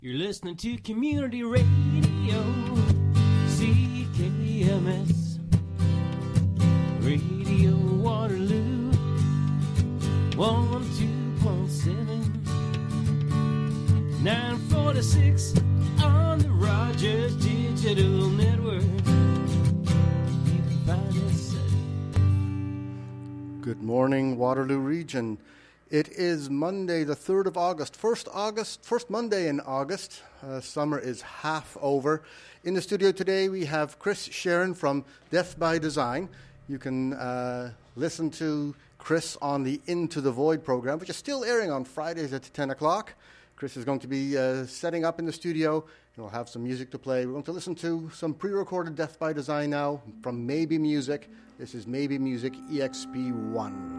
You're listening to Community Radio, CKMS, Radio Waterloo, 102.7, 946 on the Rogers Digital Network. You can find us at... Good morning, Waterloo Region. It is Monday, the 3rd of August, first Monday in August. Summer is half over. In the studio today, we have Chris Sharon from Deaf by Design. You can listen to Chris on the Into the Void program, which is still airing on Fridays at 10 o'clock. Chris is going to be setting up in the studio, and we'll have some music to play. We're going to listen to some pre-recorded Deaf by Design now from Maybe Music. This is Maybe Music EXP1.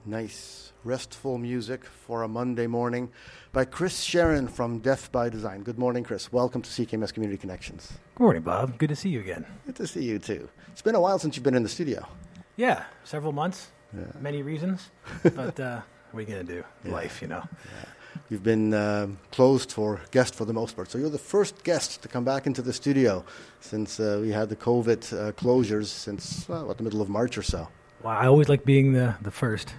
Nice, restful music for a Monday morning by Chris Sharon from Deaf by Design. Good morning, Chris. Welcome to CKMS Community Connections. Good morning, Bob. Good to see you again. Good to see you, too. It's been a while since you've been in the studio. Yeah, several months, many reasons, but what are you going to do? Life, you know. Yeah. You've been closed for guests for the most part. So you're the first guest to come back into the studio since we had the COVID closures since, the middle of March or so. Well, I always like being the first.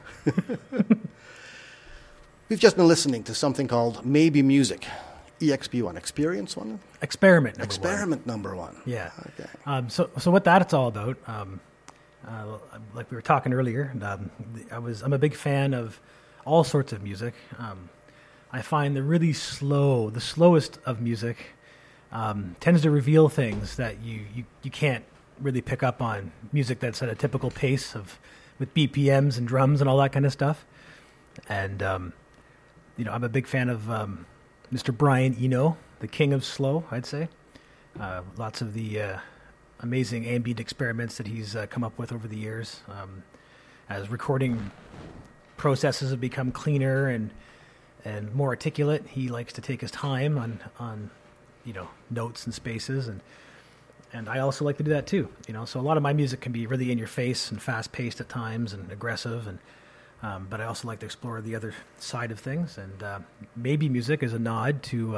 We've just been listening to something called Maybe Music, EXP1, Experience One? Experiment number one. Yeah. Okay. So what that's all about, like we were talking earlier, I'm a big fan of all sorts of music. I find the slowest of music tends to reveal things that you can't really pick up on. Music that's at a typical pace with BPMs and drums and all that kind of stuff. And I'm a big fan of Mr. Brian Eno, the king of slow, I'd say. Lots of the amazing ambient experiments that he's come up with over the years, as recording processes have become cleaner and more articulate. He likes to take his time on notes and spaces, and I also like to do that too. So a lot of my music can be really in your face and fast paced at times and aggressive, but I also like to explore the other side of things. And Maybe Music is a nod to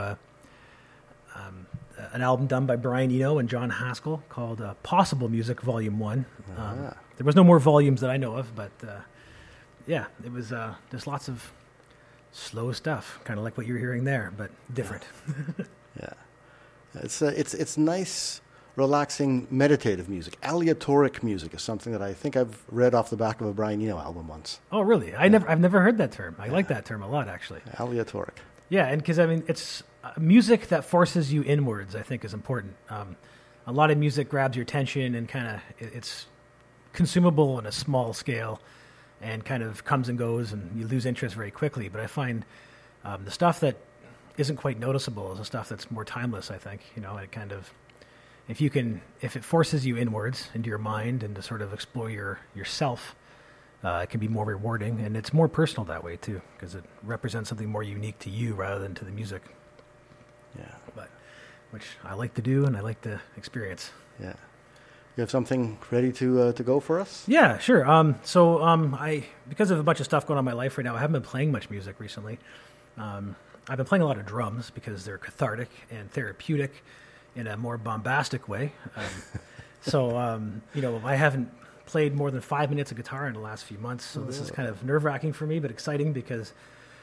an album done by Brian Eno and John Haskell called Possible Music Volume 1. There was no more volumes that I know of, but it was just lots of slow stuff, kind of like what you're hearing there, but different. Yeah. It's nice, relaxing, meditative music. Aleatoric music is something that I think I've read off the back of a Brian Eno album once. Oh, really? I've never heard that term. I like that term a lot, actually. Aleatoric. Yeah, and because it's music that forces you inwards, I think, is important. A lot of music grabs your attention and kind of it's consumable on a small scale and kind of comes and goes, and you lose interest very quickly. But I find the stuff that isn't quite noticeable is the stuff that's more timeless, I think. It kind of, if it forces you inwards into your mind and to sort of explore yourself, it can be more rewarding, and it's more personal that way too, because it represents something more unique to you rather than to the music. Yeah. Which I like to do and I like to experience. Yeah. You have something ready to go for us? Yeah, sure. I because of a bunch of stuff going on in my life right now, I haven't been playing much music recently. I've been playing a lot of drums because they're cathartic and therapeutic in a more bombastic way. I haven't played more than 5 minutes of guitar in the last few months, so this is kind of nerve-wracking for me, but exciting because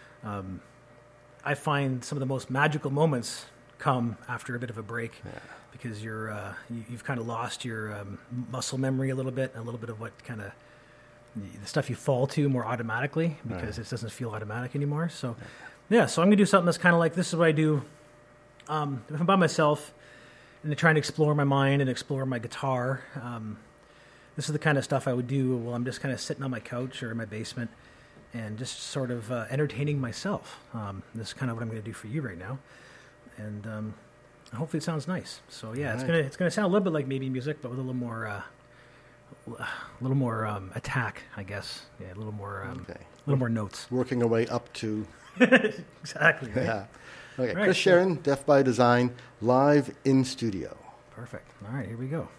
I find some of the most magical moments come after a bit of a break, because you've kind of lost your muscle memory a little bit of what kind of the stuff you fall to more automatically, because it doesn't feel automatic anymore. So so I'm going to do something that's kind of like, this is what I do if I'm by myself and trying to explore my mind and explore my guitar. This is the kind of stuff I would do while I'm just kind of sitting on my couch or in my basement and just sort of entertaining myself. This is kind of what I'm going to do for you right now. And hopefully it sounds nice. So it's gonna sound a little bit like Maybe Music, but with a little more attack, I guess. Yeah, a little more notes. Working our way up to exactly. Right? Yeah. Okay. Right, Chris Sharon, Deaf by Design, live in studio. Perfect. All right, here we go.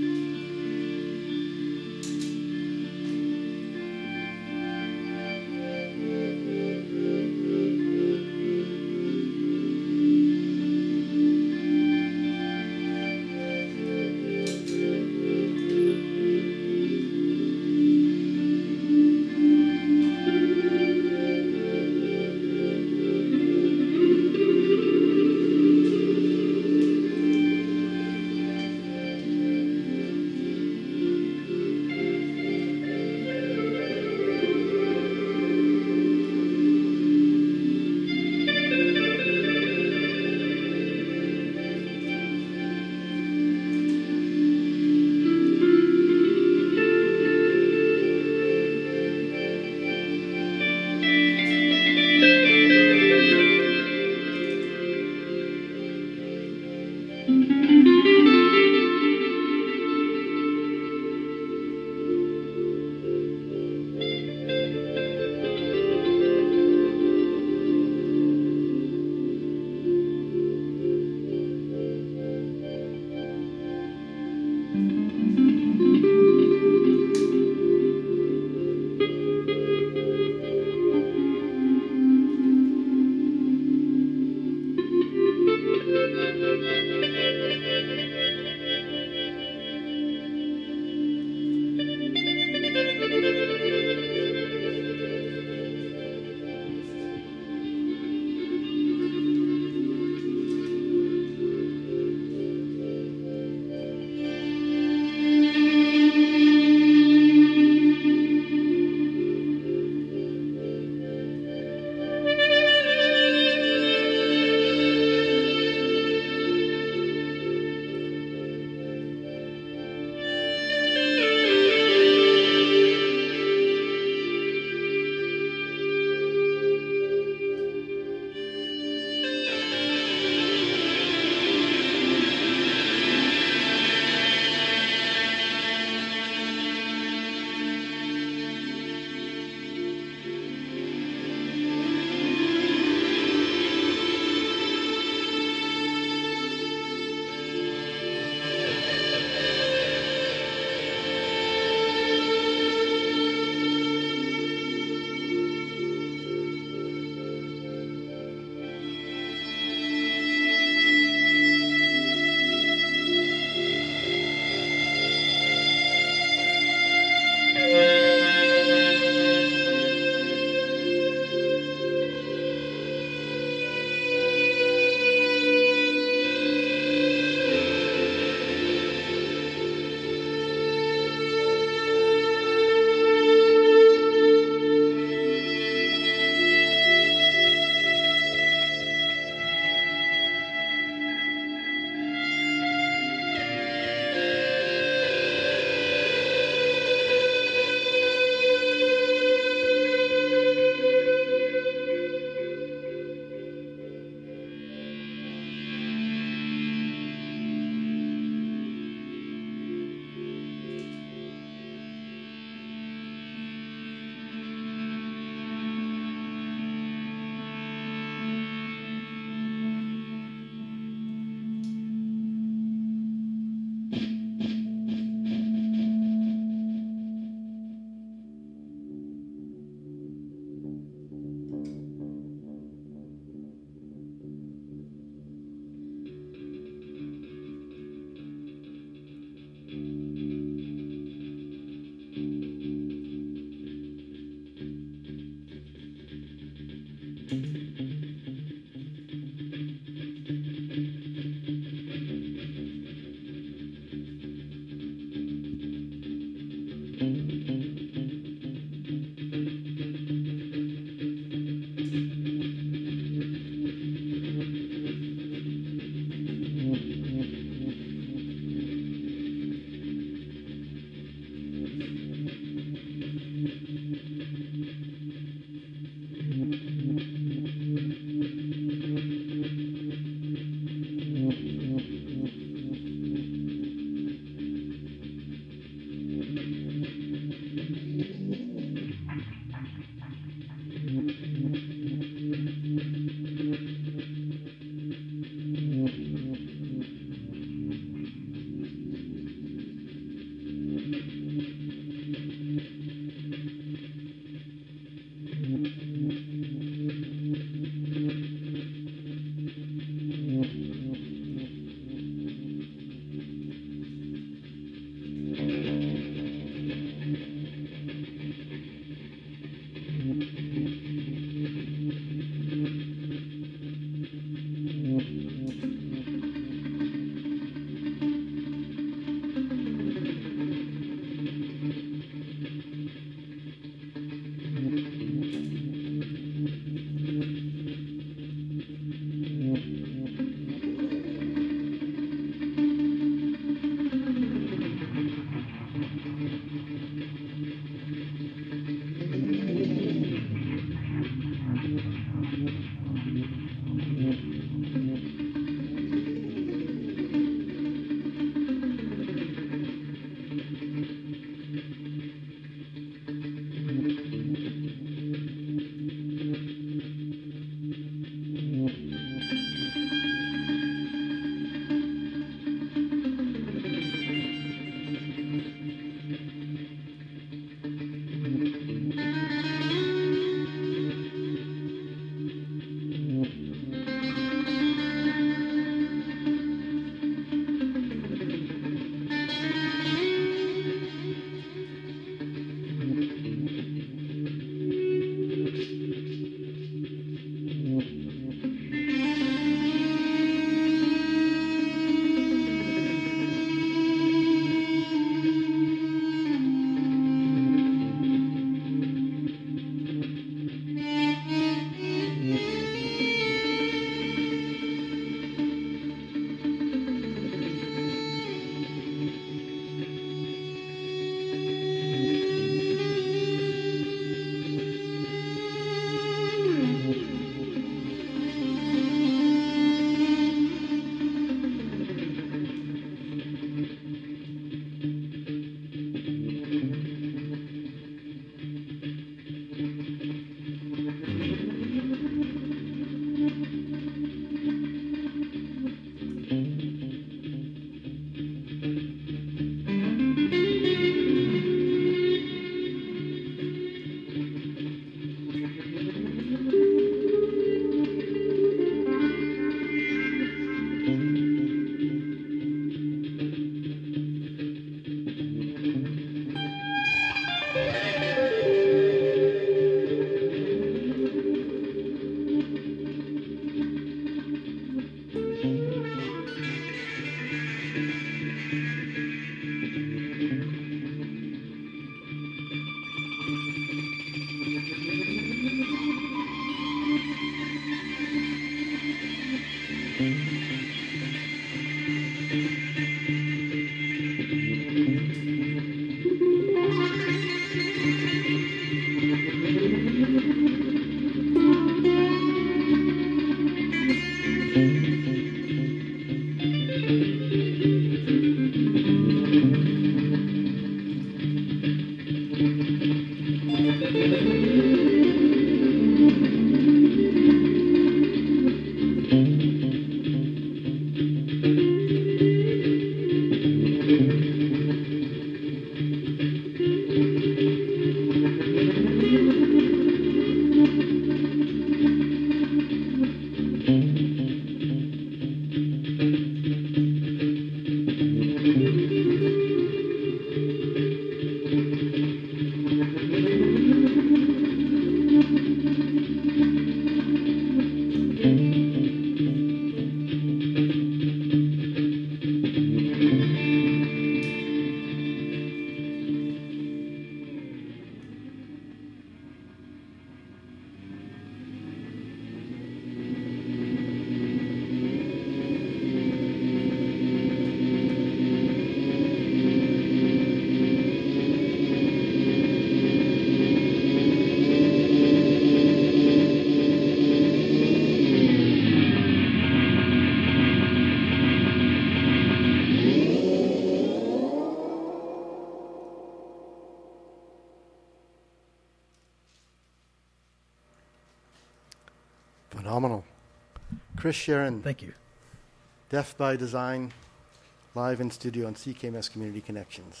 Phenomenal. Chris Sharon, Thank you. Deaf by Design, live in studio on CKMS Community Connections.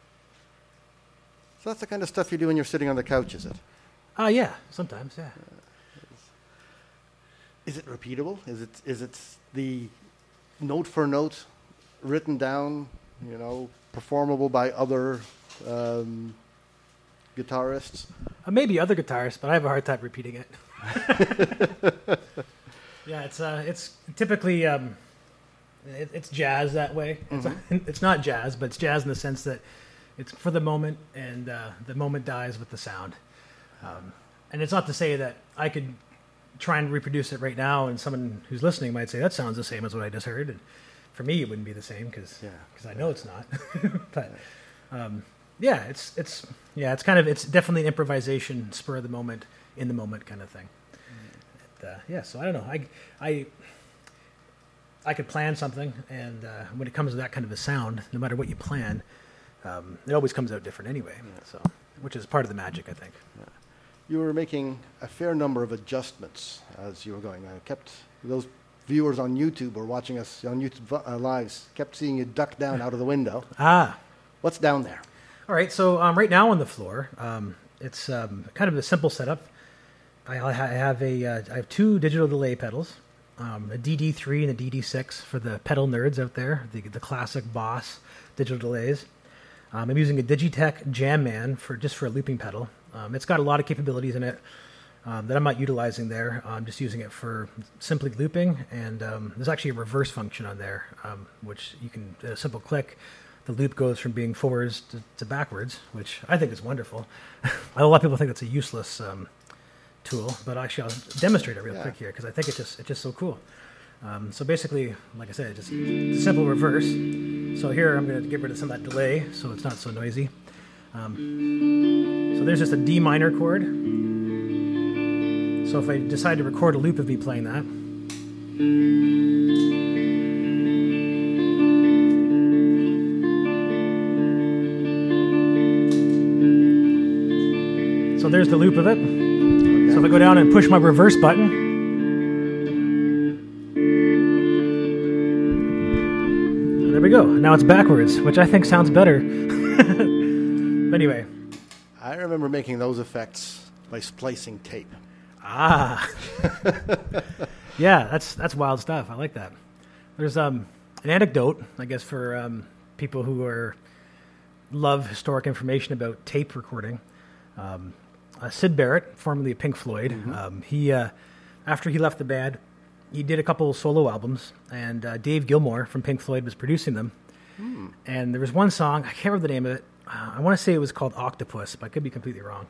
So that's the kind of stuff you do when you're sitting on the couch, is it? Yeah, sometimes, yeah. Is it repeatable? Is it the note for note written down, performable by other guitarists? Maybe other guitarists, but I have a hard time repeating it. Yeah, it's typically it's jazz that way. It's not jazz, but it's jazz in the sense that it's for the moment, and the moment dies with the sound. And it's not to say that I could try and reproduce it right now, and someone who's listening might say that sounds the same as what I just heard. And for me, it wouldn't be the same because I know it's not. But it's definitely an improvisation, spur of the moment, in the moment kind of thing. So I don't know. I could plan something, and when it comes to that kind of a sound, no matter what you plan, it always comes out different anyway. So, which is part of the magic, I think. Yeah. You were making a fair number of adjustments as you were going. I kept those viewers on YouTube or watching us on YouTube lives kept seeing you duck down out of the window. What's down there? All right. So right now on the floor, it's kind of a simple setup. I have two digital delay pedals, a DD3 and a DD6 for the pedal nerds out there, the classic Boss digital delays. I'm using a Digitech Jam Man for a looping pedal. It's got a lot of capabilities in it that I'm not utilizing there. I'm just using it for simply looping, and there's actually a reverse function on there, which you can, a simple click, the loop goes from being forwards to backwards, which I think is wonderful. A lot of people think that's a useless tool, but actually I'll demonstrate it real quick here because I think it's just so cool. So basically, like I said, it's a simple reverse. So here I'm going to get rid of some of that delay so it's not so noisy. So there's just a D minor chord. So if I decide to record a loop of me playing that, so there's the loop of it. Okay. So if I go down and push my reverse button, there we go. Now it's backwards, which I think sounds better. But anyway. I remember making those effects by splicing tape. Yeah, that's wild stuff. I like that. There's an anecdote, I guess, for people who love historic information about tape recording. Syd Barrett, formerly of Pink Floyd, he after he left the band, he did a couple solo albums, and Dave Gilmour from Pink Floyd was producing them. And there was one song, I can't remember the name of it. I want to say it was called Octopus, but I could be completely wrong.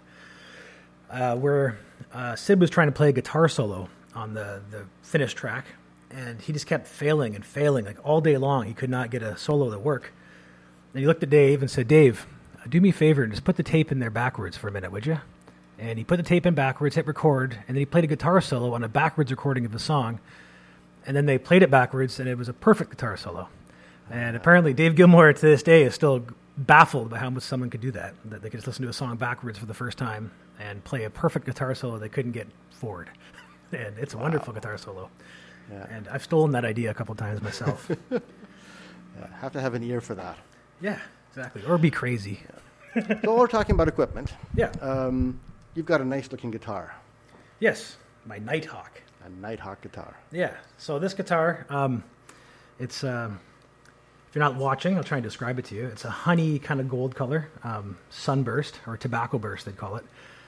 Where Syd was trying to play a guitar solo on the finished track, and he just kept failing and failing, like all day long. He could not get a solo to work. And he looked at Dave and said, "Dave, do me a favor and just put the tape in there backwards for a minute, would you?" And he put the tape in backwards, hit record, and then he played a guitar solo on a backwards recording of the song. And then they played it backwards, and it was a perfect guitar solo. And apparently Dave Gilmour to this day is still baffled by how much someone could do that they could just listen to a song backwards for the first time and play a perfect guitar solo they couldn't get forward. And it's a wonderful guitar solo. Yeah. And I've stolen that idea a couple times myself. Have to have an ear for that. Yeah, exactly. Or be crazy. Yeah. So we're talking about equipment. Yeah. You've got a nice-looking guitar. Yes, my Nighthawk. A Nighthawk guitar. Yeah. So this guitar, it's... if you're not watching, I'll try and describe it to you. It's a honey kind of gold color, sunburst, or tobacco burst, they'd call it.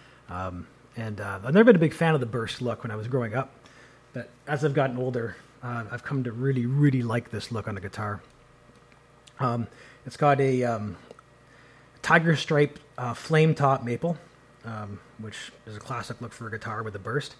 And I've never been a big fan of the burst look when I was growing up. But as I've gotten older, I've come to really, really like this look on a guitar. It's got a tiger stripe flame top maple, which is a classic look for a guitar with a burst.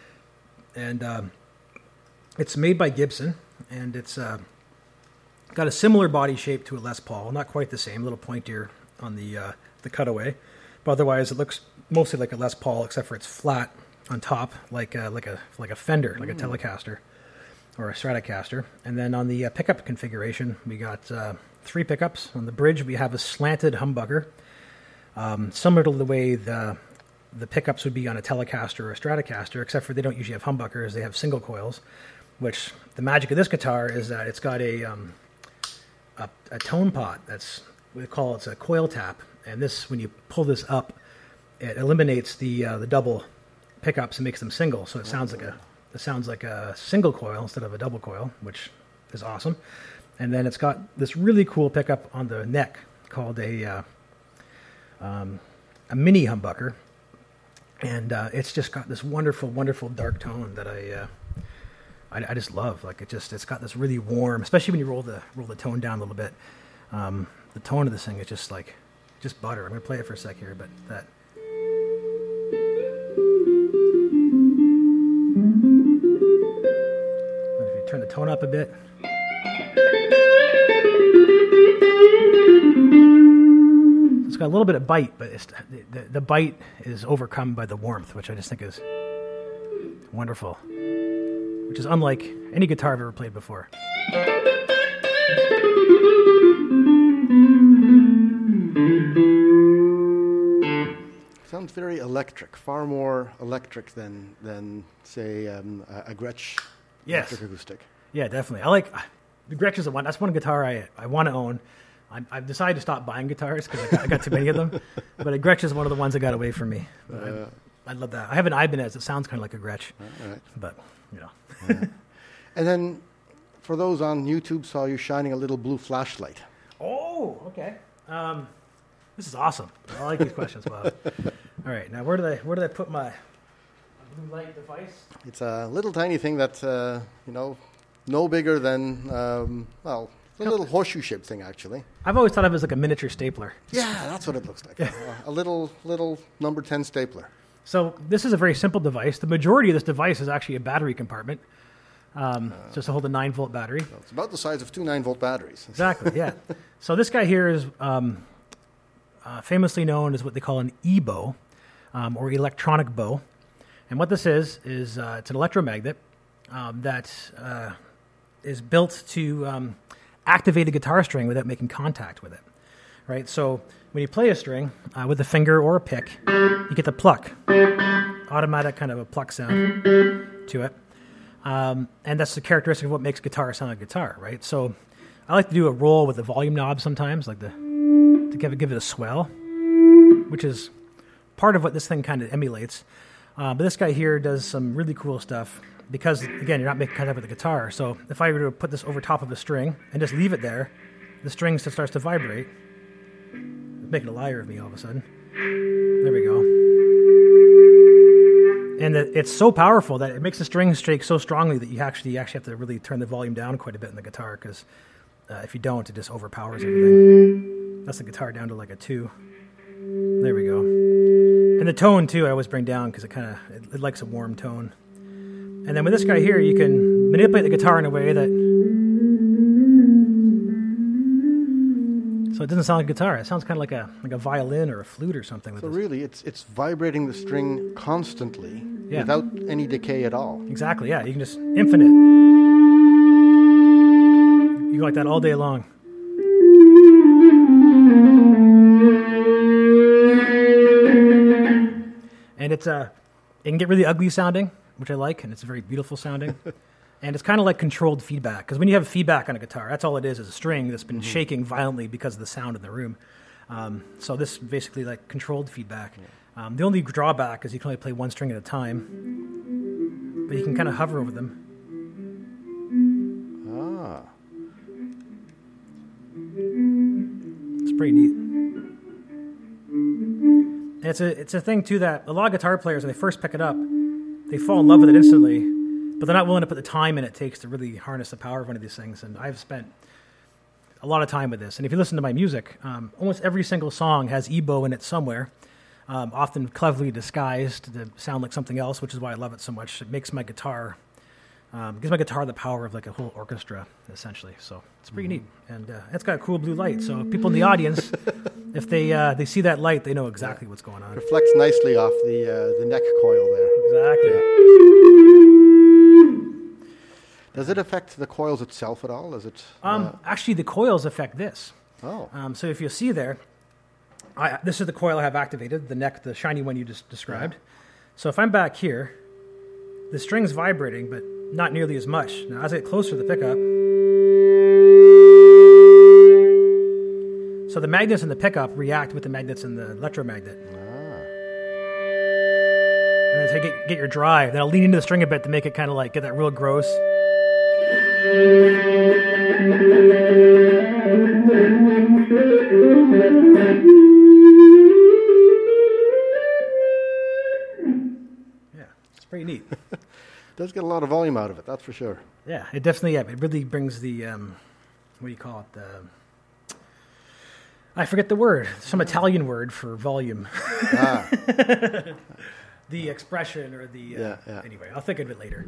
And it's made by Gibson, and it's... got a similar body shape to a Les Paul, not quite the same, a little pointier on the cutaway, but otherwise it looks mostly like a Les Paul, except for it's flat on top, like a Fender, like a Telecaster or a Stratocaster. And then on the pickup configuration, we got 3 pickups. On the bridge, we have a slanted humbucker, similar to the way the the pickups would be on a Telecaster or a Stratocaster, except for they don't usually have humbuckers. They have single coils, which the magic of this guitar is that it's got a tone pot. We call it a coil tap. And this, when you pull this up, it eliminates the double pickups and makes them single. So it sounds like a single coil instead of a double coil, which is awesome. And then it's got this really cool pickup on the neck called a mini humbucker. And it's just got this wonderful, wonderful dark tone that I just love. Like it's got this really warm, especially when you roll the tone down a little bit. The tone of this thing is just butter. I'm gonna play it for a sec here, but that. And if you turn the tone up a bit. It's got a little bit of bite, but the bite is overcome by the warmth, which I just think is wonderful, which is unlike any guitar I've ever played before. Sounds very electric, far more electric than say a Gretsch electric acoustic. Yeah, definitely. I like the Gretsch is the one. That's one guitar I want to own. I've decided to stop buying guitars because I got too many of them. But a Gretsch is one of the ones that got away from me. I love that. I have an Ibanez. It sounds kind of like a Gretsch, right. But Yeah. And then, for those on YouTube, saw you shining a little blue flashlight. Oh, okay. This is awesome. I like these questions, Bob. All right, now where did I put my blue light device? It's a little tiny thing that no bigger than a little horseshoe-shaped thing, actually. I've always thought of it as like a miniature stapler. Yeah, that's what it looks like. A little number 10 stapler. So this is a very simple device. The majority of this device is actually a battery compartment, just to hold a 9-volt battery. Well, it's about the size of two 9-volt batteries. Exactly, yeah. So this guy here is famously known as what they call an e-bow, or electronic bow. And what this is it's an electromagnet that is built to activate a guitar string without making contact with it. Right? So when you play a string with a finger or a pick, you get the pluck, automatic kind of a pluck sound to it. And that's the characteristic of what makes guitar sound like guitar, right? So I like to do a roll with the volume knob sometimes, like to give it a swell, which is part of what this thing kind of emulates. But this guy here does some really cool stuff because, again, you're not making contact with the guitar. So if I were to put this over top of a string and just leave it there, the string starts to vibrate. It's making a liar of me all of a sudden. There we go. And it's so powerful that it makes the strings shake so strongly that you actually have to really turn the volume down quite a bit in the guitar, because if you don't, it just overpowers everything. That's the guitar down to like a 2. There we go. And the tone, too, I always bring down because it likes a warm tone. And then with this guy here, you can manipulate the guitar in a way that... So it doesn't sound like a guitar. It sounds kind of like a violin or a flute or something. So really, it's vibrating the string constantly without any decay at all. Exactly, yeah. You can just infinite. You go like that all day long. And it can get really ugly sounding, which I like, and it's very beautiful sounding. And it's kind of like controlled feedback, because when you have feedback on a guitar, that's all it is a string that's been shaking violently because of the sound in the room. So this is basically like controlled feedback. The only drawback is you can only play one string at a time, but you can kind of hover over them. Ah. It's pretty neat. And it's a thing, too, that a lot of guitar players, when they first pick it up, they fall in love with it instantly, but they're not willing to put the time in it takes to really harness the power of one of these things. And I've spent a lot of time with this. And if you listen to my music, almost every single song has e-bow in it somewhere, often cleverly disguised to sound like something else, which is why I love it so much. It makes my guitar, gives my guitar the power of like a whole orchestra, essentially. So it's pretty neat. And it's got a cool blue light. So people in the audience, if they see that light, they know exactly what's going on. Reflects nicely off the neck coil there. Exactly. Does it affect the coils itself at all? Is it? Actually, the coils affect this. Oh. So if you see there, this is the coil I have activated, the neck, the shiny one you just described. So if I'm back here, the string's vibrating, but not nearly as much. Now, as I get closer to the pickup, so the magnets in the pickup react with the magnets in the electromagnet. And then to get your drive, then I'll lean into the string a bit to make it kind of like get that real gross. Yeah, it's pretty neat. Does get a lot of volume out of it, that's for sure. Yeah, it definitely, it really brings the, what do you call it? I forget the word. Some Italian word for volume. The expression or the... Anyway, I'll think of it later.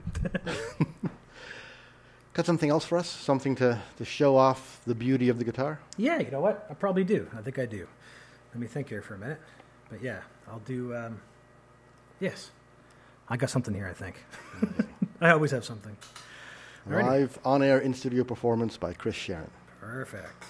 Got something else for us? Something to show off the beauty of the guitar? Yeah, you know what? I probably do. I think I do. Let me think here for a minute. But yeah, I'll do... yes. I got something here, I think. I always have something. Live on-air in-studio performance by Chris Sharon. Perfect.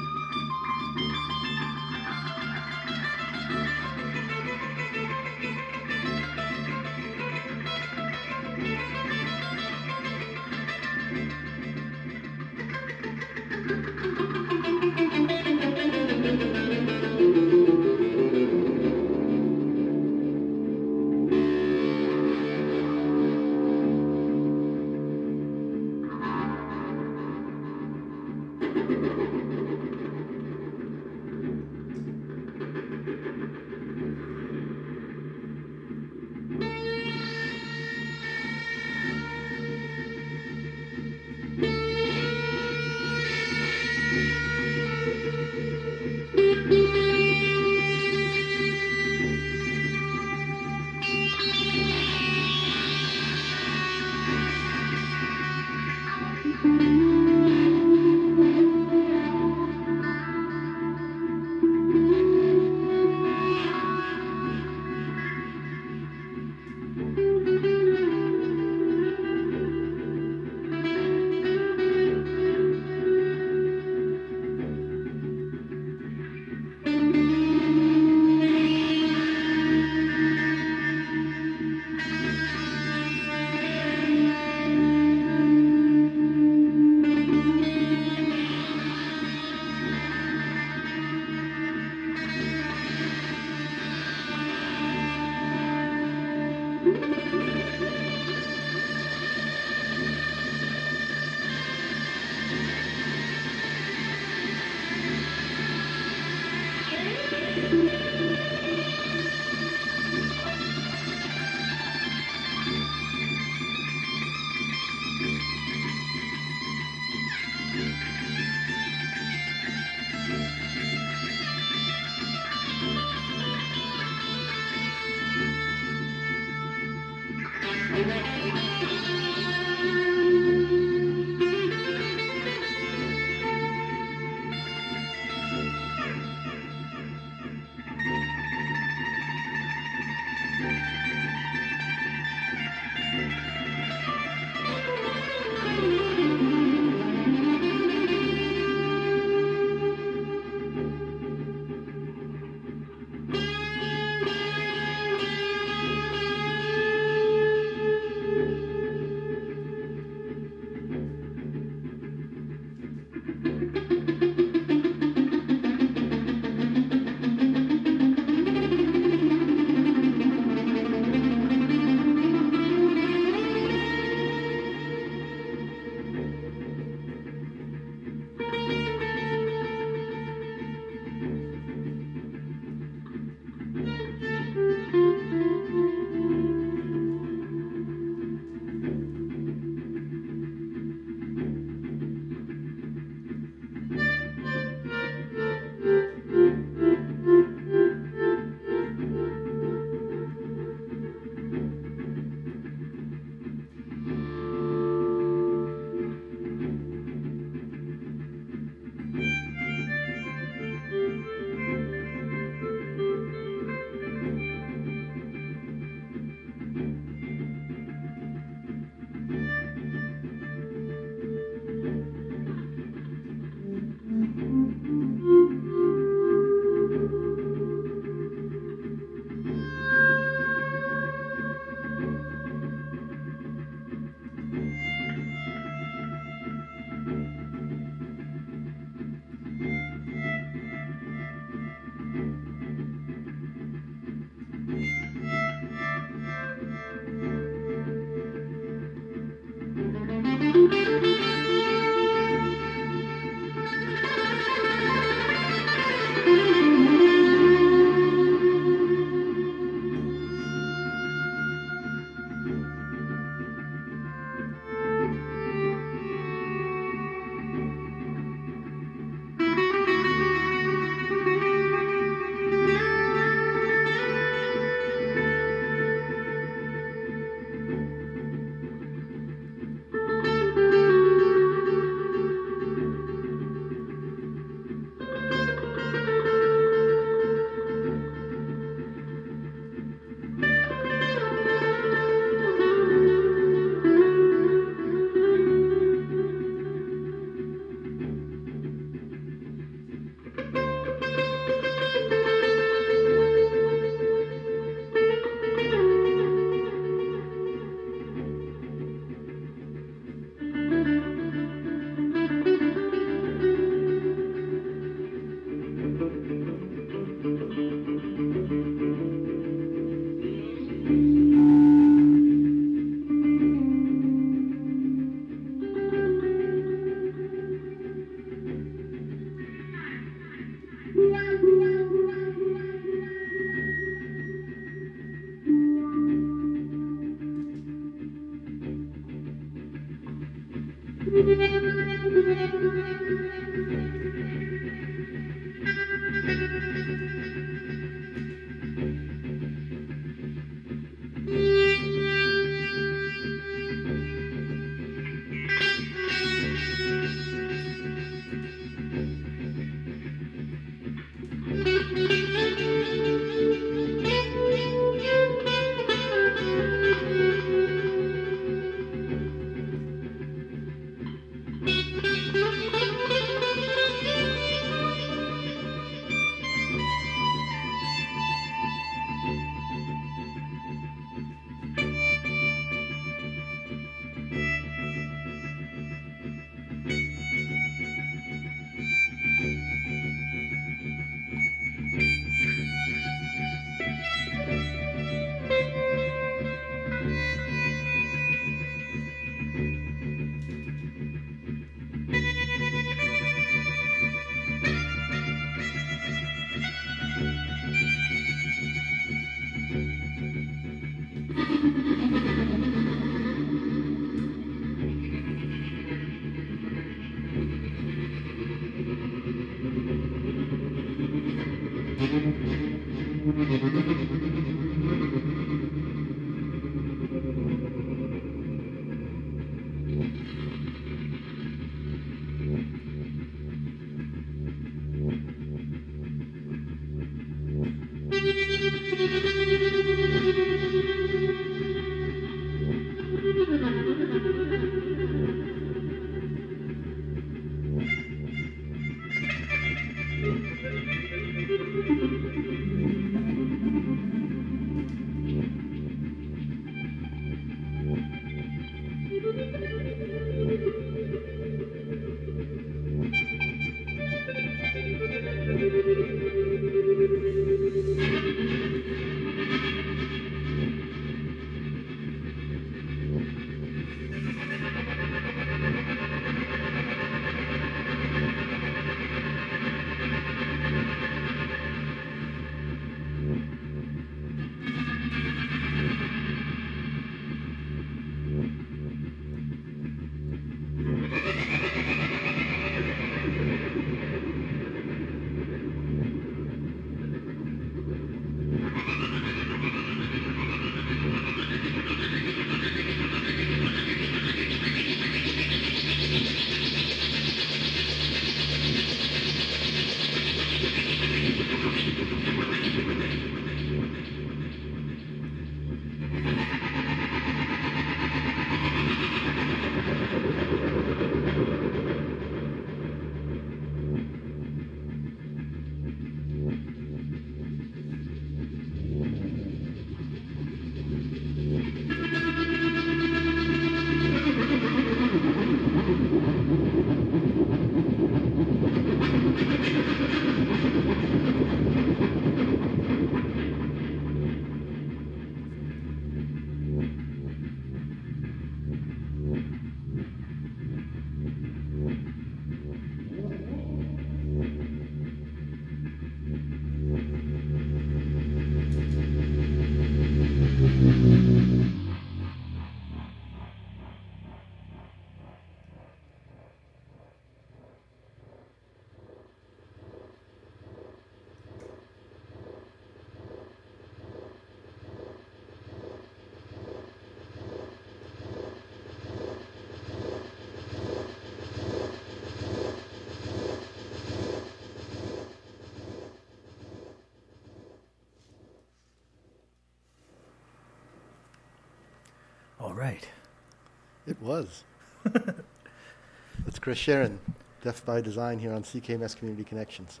All right. It was. That's Chris Sharon, Deaf by Design here on CKMS Community Connections.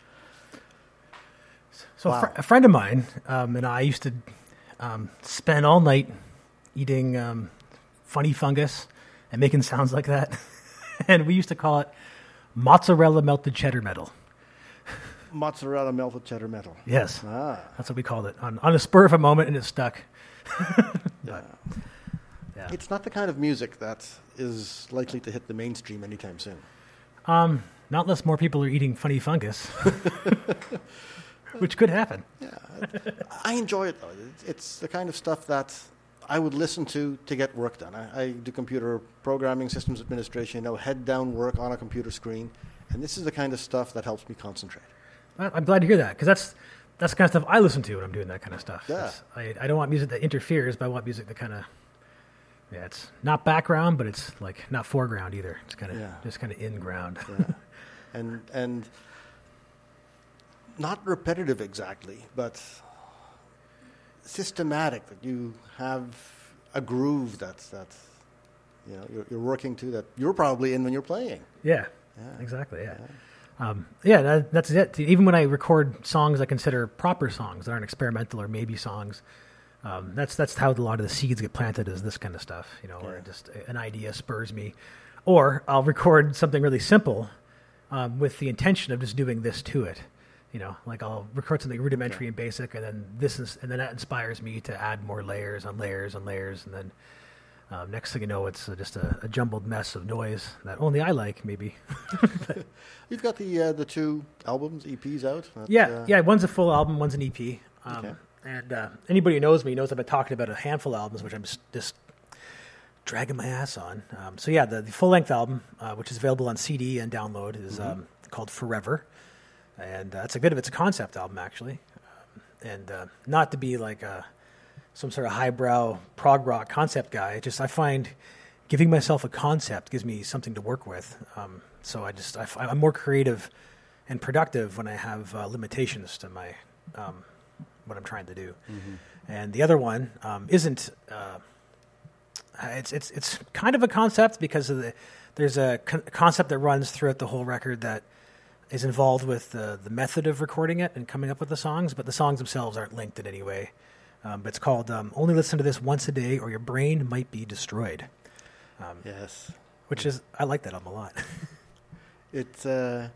So Wow. a friend of mine and I used to spend all night eating funny fungus and making sounds like that. And we used to call it mozzarella melted cheddar metal. Mozzarella melted cheddar metal. Yes, Ah. that's what we called it. On a spur of a moment, and it stuck. Yeah. Yeah. It's not the kind of music that is likely to hit the mainstream anytime soon. Not unless more people are eating funny fungus, which could happen. Yeah, I enjoy it though. It's the kind of stuff that I would listen to get work done. I do computer programming, systems administration, head down work on a computer screen, and this is the kind of stuff that helps me concentrate. I'm glad to hear that, because that's the kind of stuff I listen to when I'm doing that kind of stuff. Yeah. I don't want music that interferes, but I want music that kind of, it's not background, but it's like not foreground either. It's kind of just kind of in ground. Yeah. and not repetitive exactly, but systematic. That you have a groove that's you're working to, that you're probably in when you're playing. Yeah. Exactly. Yeah. That's it. Even when I record songs I consider proper songs that aren't experimental or maybe songs, that's how a lot of the seeds get planted, is this kind of stuff, or just an idea spurs me. Or I'll record something really simple with the intention of just doing this to it. Like I'll record something rudimentary and basic, and then that inspires me to add more layers on layers on layers, and then next thing you know, it's just a jumbled mess of noise that only I like, maybe. You've got the two albums, EPs out. Yeah. One's a full album, one's an EP. Okay. And anybody who knows me knows I've been talking about a handful of albums, which I'm just dragging my ass on. The full-length album, which is available on CD and download, is called Forever. And it's a concept album, actually. And not to be like some sort of highbrow prog rock concept guy. I find giving myself a concept gives me something to work with. So I'm more creative and productive when I have limitations to my what I'm trying to do. Mm-hmm. And the other one isn't. It's kind of a concept because there's a concept that runs throughout the whole record that is involved with the method of recording it and coming up with the songs, but the songs themselves aren't linked in any way. But it's called Only Listen to This Once a Day or Your Brain Might Be Destroyed. Yes. Which is, I like that album a lot. It's a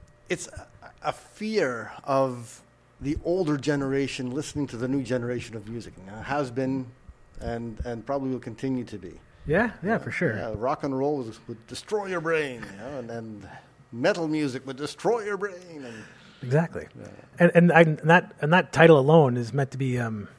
fear of the older generation listening to the new generation of music. Has been and probably will continue to be. Yeah, for sure. Yeah, rock and roll would destroy your brain, and metal music would destroy your brain. Exactly. Yeah. And that title alone is meant to be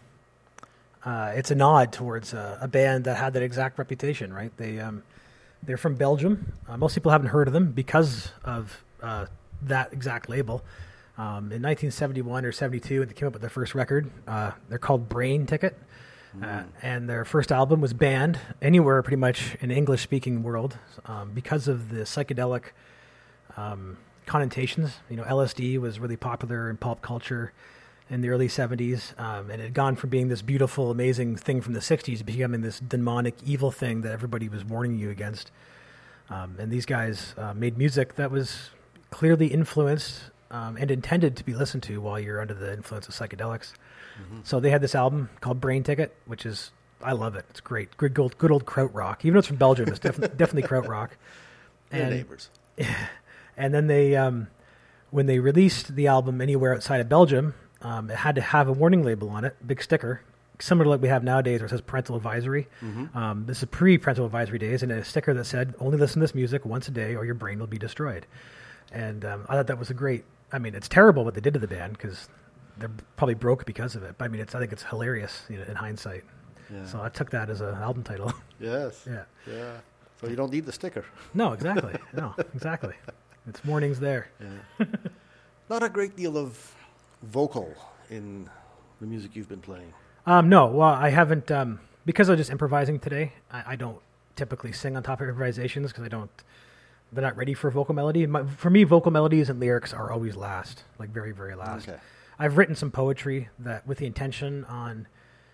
it's a nod towards a band that had that exact reputation, right? They're from Belgium. Most people haven't heard of them because of that exact label. In 1971 or 72, when they came up with their first record, they're called Brain Ticket. And their first album was banned anywhere pretty much in the English-speaking world because of the psychedelic connotations. LSD was really popular in pop culture in the early 70s, and it had gone from being this beautiful, amazing thing from the 60s to becoming this demonic, evil thing that everybody was warning you against. And these guys made music that was clearly influenced and intended to be listened to while you're under the influence of psychedelics. Mm-hmm. So they had this album called Brain Ticket, which is, I love it. It's great. Good old kraut rock. Even though it's from Belgium, it's definitely kraut rock. And neighbors. And then they, when they released the album anywhere outside of Belgium, it had to have a warning label on it, big sticker, similar to what we have nowadays where it says parental advisory. Mm-hmm. This is pre-parental advisory days, and a sticker that said, only listen to this music once a day or your brain will be destroyed. And I thought that was a great, it's terrible what they did to the band because they're probably broke because of it. But I think it's hilarious in hindsight. Yeah. So I took that as an album title. Yes. Yeah. So you don't need the sticker. No, exactly. Exactly. It's warnings there. Yeah. Not a great deal of vocal in the music you've been playing. No, well, I haven't, because I'm just improvising today. I don't typically sing on top of improvisations because they're not ready for vocal melody. For me, vocal melodies and lyrics are always last, like very, very last. Okay. I've written some poetry that with the intention on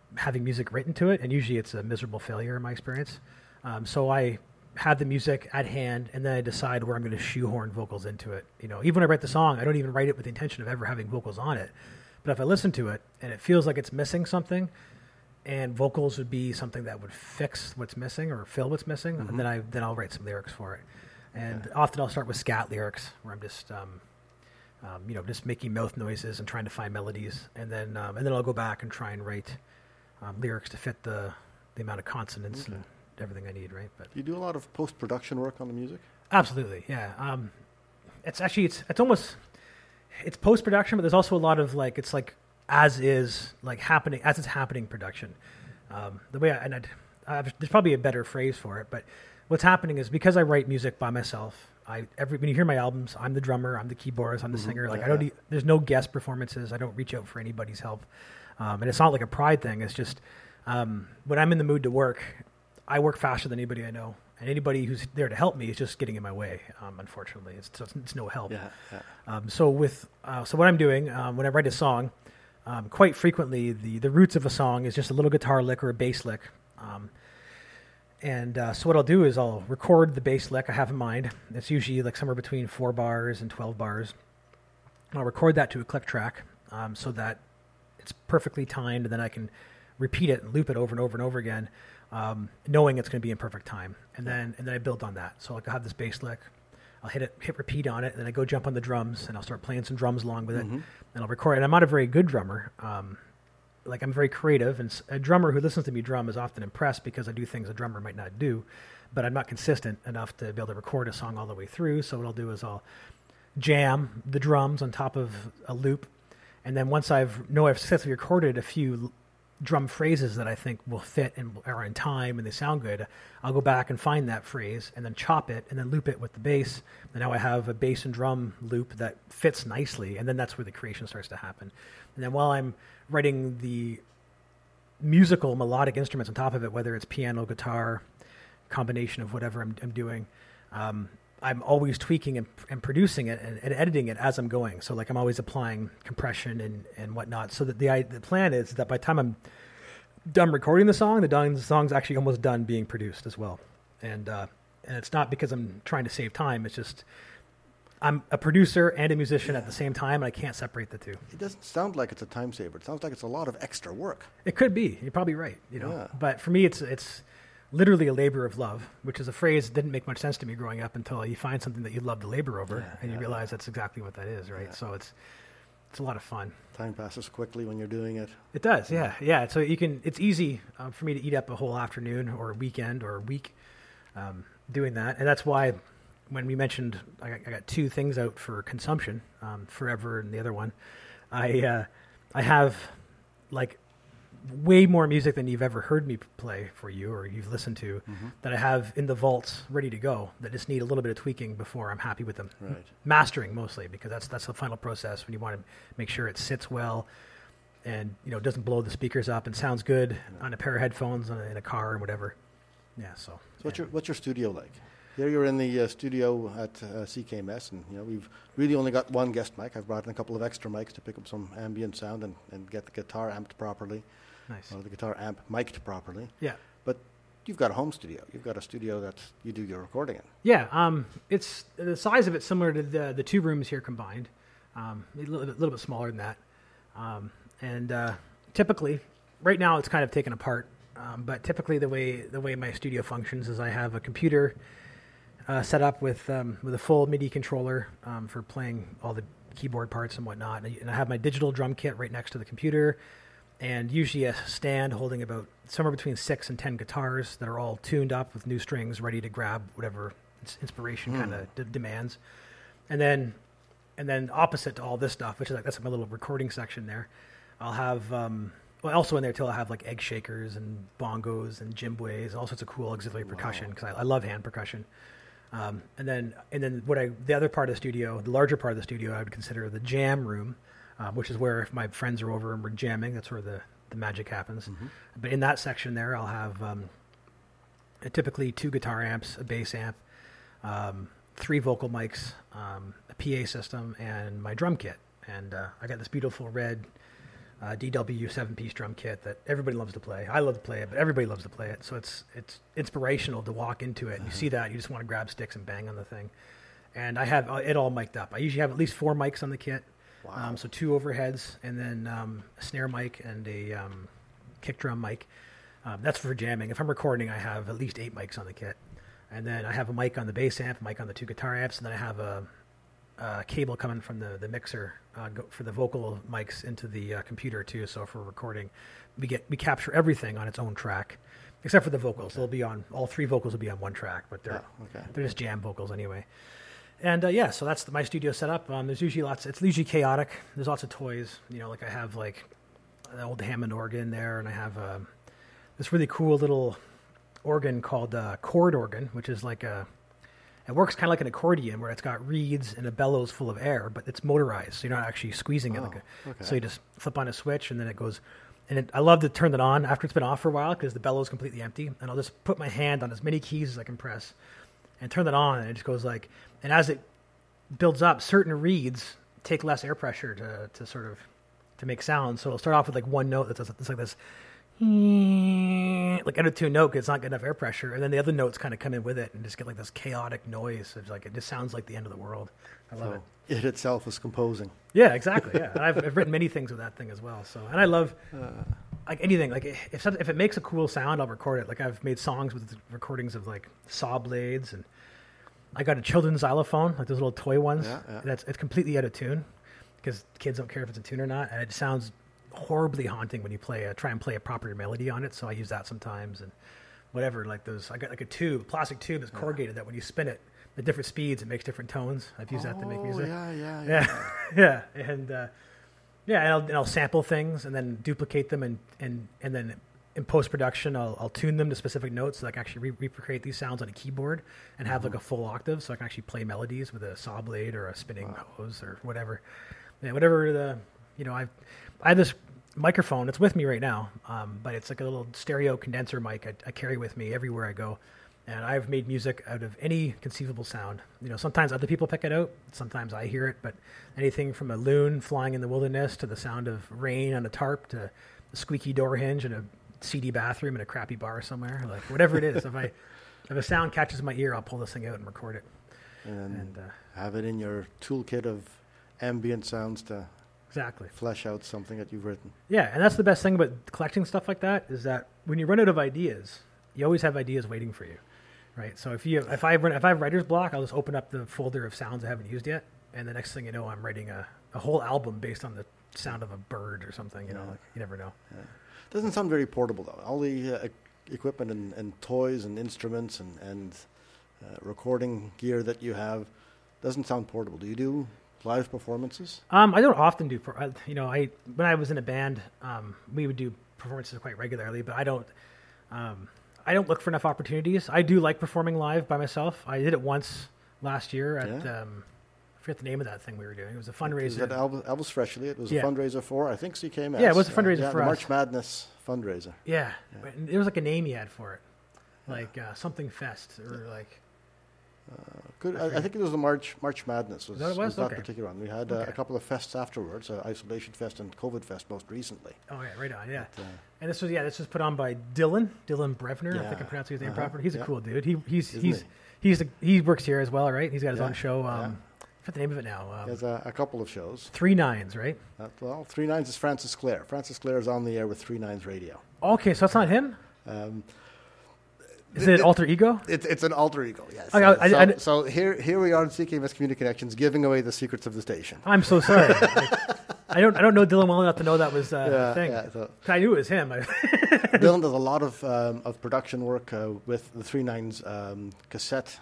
having music written to it, and usually it's a miserable failure in my experience. So I have the music at hand, and then I decide where I'm going to shoehorn vocals into it. You know, even when I write the song, I don't even write it with the intention of ever having vocals on it. But if I listen to it and it feels like it's missing something, and vocals would be something that would fix what's missing or fill what's missing, and then I'll write some lyrics for it. And often I'll start with scat lyrics, where I'm just just making mouth noises and trying to find melodies, and then I'll go back and try and write lyrics to fit the amount of consonants and everything I need, right? But you do a lot of post-production work on the music? Absolutely, yeah. It's post-production, but there's also a lot of it's it's happening production. There's probably a better phrase for it, but what's happening is because I write music by myself. When you hear my albums, I'm the drummer, I'm the keyboardist, I'm the singer. There's no guest performances. I don't reach out for anybody's help, and it's not like a pride thing. It's just when I'm in the mood to work, I work faster than anybody I know, and anybody who's there to help me is just getting in my way. Unfortunately, it's no help. So what I'm doing when I write a song, quite frequently the roots of a song is just a little guitar lick or a bass lick. So what I'll do is I'll record the bass lick I have in mind. It's usually somewhere between 4 bars and 12 bars. And I'll record that to a click track so that it's perfectly timed, and then I can repeat it and loop it over and over and over again, knowing it's going to be in perfect time. And then I build on that. So I'll have this bass lick. I'll hit repeat on it, and then I go jump on the drums, and I'll start playing some drums along with it. And I'll record it. And I'm not a very good drummer. I'm very creative, and a drummer who listens to me drum is often impressed because I do things a drummer might not do, but I'm not consistent enough to be able to record a song all the way through. So what I'll do is I'll jam the drums on top of a loop, and then once I've successfully recorded a few drum phrases that I think will fit and are in time and they sound good, I'll go back and find that phrase and then chop it and then loop it with the bass. And now I have a bass and drum loop that fits nicely, and then that's where the creation starts to happen. And then while I'm writing the musical melodic instruments on top of it, whether it's piano, guitar, combination of whatever I'm doing, I'm always tweaking and producing it and editing it as I'm going. So I'm always applying compression and whatnot. So that the plan is that by the time I'm done recording the song, the song's actually almost done being produced as well. And it's not because I'm trying to save time. It's just I'm a producer and a musician at the same time, and I can't separate the two. It doesn't sound like it's a time saver. It sounds like it's a lot of extra work. It could be. You're probably right. But for me, it's literally a labor of love, which is a phrase that didn't make much sense to me growing up until you find something that you love to labor over, and you realize that's exactly what that is, right? Yeah. So it's a lot of fun. Time passes quickly when you're doing it. It does, yeah. So it's easy for me to eat up a whole afternoon or a weekend or a week doing that, and that's why when we mentioned I got 2 things out for consumption, Forever and the other one, I have way more music than you've ever heard me play for you or you've listened to that I have in the vaults ready to go that just need a little bit of tweaking before I'm happy with them. Right. Mastering mostly, because that's the final process when you want to make sure it sits well and doesn't blow the speakers up and sounds good on a pair of headphones in a car or whatever. Yeah. So what's your studio like? Here you're in the studio at CKMS, and we've really only got one guest mic. I've brought in a couple of extra mics to pick up some ambient sound and get the guitar amped properly. Nice. Or the guitar amp mic'd properly. Yeah. But you've got a home studio. You've got a studio that you do your recording in. Yeah. It's the size of it similar to the 2 rooms here combined. A little bit smaller than that. Typically, right now it's kind of taken apart. But typically the way my studio functions is I have a computer set up with a full MIDI controller for playing all the keyboard parts and whatnot. And I have my digital drum kit right next to the computer, and usually a stand holding about somewhere between 6 and 10 guitars that are all tuned up with new strings ready to grab whatever inspiration kind of demands. And then opposite to all this stuff, which is that's my little recording section there, I'll have also in there too, I'll have egg shakers and bongos and djembes, all sorts of cool auxiliary percussion, because I love hand percussion. And then the other part of the studio, the larger part of the studio, I would consider the jam room, which is where if my friends are over and we're jamming, that's where the magic happens. But in that section there, I'll have typically 2 guitar amps, a bass amp, 3 vocal mics, a PA system, and my drum kit. And I got this beautiful red DW 7-piece drum kit that everybody loves to play. I love to play it, but everybody loves to play it. So it's inspirational to walk into it. And you see that, you just want to grab sticks and bang on the thing. And I have it all mic'd up. I usually have at least 4 mics on the kit. Wow. So 2 overheads, and then a snare mic and a kick drum mic. That's for jamming. If I'm recording, I have at least 8 mics on the kit. And then I have a mic on the bass amp, a mic on the 2 guitar amps, and then I have a cable coming from the mixer for the vocal mics into the computer too. So for recording, we capture everything on its own track, except for the vocals. They'll be on all 3 vocals will be on one track, but they're just jam vocals anyway. And so that's my studio setup. There's usually it's usually chaotic. There's lots of toys. Like I have like an old Hammond organ there, and I have this really cool little organ called chord organ, which is like it works kind of like an accordion where it's got reeds and a bellows full of air, but it's motorized, so you're not actually squeezing it. So you just flip on a switch, and then it goes. And I love to turn it on after it's been off for a while because the bellows is completely empty, and I'll just put my hand on as many keys as I can press and turn it on, and it just goes like. And as it builds up, certain reeds take less air pressure to sort of to make sound. So it'll start off with like one note that's like this. Like out of tune note, 'cause it's not good enough air pressure, and then the other notes kind of come in with it and just get like this chaotic noise. It's like it just sounds like the end of the world. I love it. It itself is composing. Yeah, exactly. Yeah, and I've written many things with that thing as well. So, and I love like anything. Like if it makes a cool sound, I'll record it. Like I've made songs with recordings of like saw blades, and I got a children's xylophone, like those little toy ones. It's completely out of tune because kids don't care if it's in tune or not, and it sounds horribly haunting when you try and play a proper melody on it. So I use that sometimes, and whatever, like those. I got like a plastic tube that's corrugated that when you spin it at different speeds, it makes different tones. I've used that to make music. Yeah. And I'll sample things and then duplicate them, and then in post production I'll tune them to specific notes so I can actually recreate these sounds on a keyboard and have like a full octave, so I can actually play melodies with a saw blade or a spinning hose or whatever. Yeah, whatever I have this microphone. It's with me right now, but it's like a little stereo condenser mic I carry with me everywhere I go. And I've made music out of any conceivable sound. Sometimes other people pick it out. Sometimes I hear it. But anything from a loon flying in the wilderness to the sound of rain on a tarp to a squeaky door hinge in a seedy bathroom in a crappy bar somewhere. Like whatever it is, if a sound catches my ear, I'll pull this thing out and record it. And have it in your toolkit of ambient sounds to exactly flesh out something that you've written. Yeah, and that's the best thing about collecting stuff like that is that when you run out of ideas, you always have ideas waiting for you, right? So if I have writer's block, I'll just open up the folder of sounds I haven't used yet, and the next thing you know, I'm writing a whole album based on the sound of a bird or something. Like you never know. Yeah. Doesn't sound very portable though. All the equipment and toys and instruments and recording gear that you have doesn't sound portable. Do you do live performances? I don't often do. When I was in a band, we would do performances quite regularly, but I don't look for enough opportunities. I do like performing live by myself. I did it once last year at I forget the name of that thing we were doing. It was a fundraiser. It was at Elvis Freshly. It was a fundraiser for, I think, CKMS. Yeah, it was a fundraiser for the us. March Madness fundraiser. Yeah. There was like a name he had for it, like something fest or like. Good. I think it was the March Madness. Was that okay. Particular one. We had a couple of fests afterwards, Isolation Fest and COVID Fest most recently. Oh yeah, right on. Yeah. But, and this was put on by Dylan Brevner. Yeah. I think I'm pronouncing his name properly. He's a cool dude. He works here as well, right? He's got his own show. I forget the name of it now. He has a couple of shows. 3 Nines, right? 3 Nines is Francis Clare. Francis Clare is on the air with 3 Nines Radio. Okay, so that's not him. Is it an alter ego? It's an alter ego, yes. So here we are in CKMS Community Connections giving away the secrets of the station. I'm so sorry. I don't know Dylan well enough to know that was the thing. Yeah, I knew it was him. Dylan does a lot of production work with the 3 Nines cassette.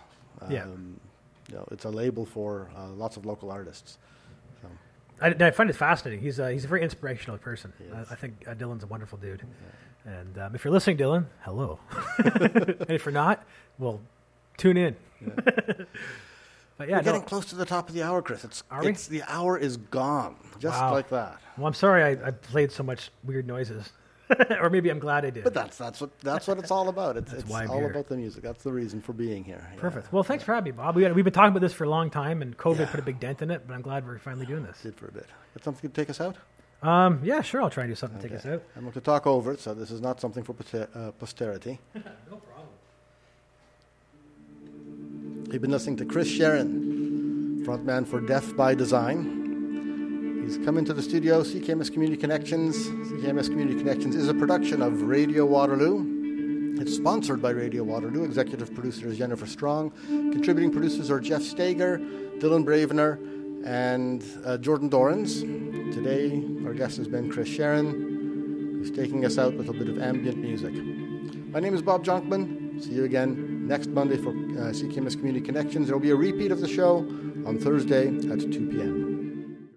It's a label for lots of local artists. So. I find it fascinating. He's a very inspirational person. I think Dylan's a wonderful dude. Yeah. And if you're listening, Dylan, hello. And if you're not, well, tune in. Yeah. But we're getting close to the top of the hour, Chris. The hour is gone, just like that. Well, I'm sorry I played so much weird noises. Or maybe I'm glad I did. But that's what it's all about. It's all about the music. That's the reason for being here. Perfect. Well, thanks for having me, Bob. We've been talking about this for a long time, and COVID put a big dent in it, but I'm glad we're finally doing this. Did for a bit. Got something to take us out? Yeah, sure. I'll try and do something to take us out. I'm going to talk over it, so this is not something for posterity. No problem. You've been listening to Chris Sharon, frontman for Deaf by Design. He's come into the studio, CKMS Community Connections. CKMS Community Connections is a production of Radio Waterloo. It's sponsored by Radio Waterloo. Executive producer is Jennifer Strong. Contributing producers are Jeff Steger, Dylan Bravener, and Jordan Dorans. Today, our guest has been Chris Sharon, who's taking us out with a bit of ambient music. My name is Bob Jonkman. See you again next Monday for CKMS Community Connections. There will be a repeat of the show on Thursday at 2 p.m.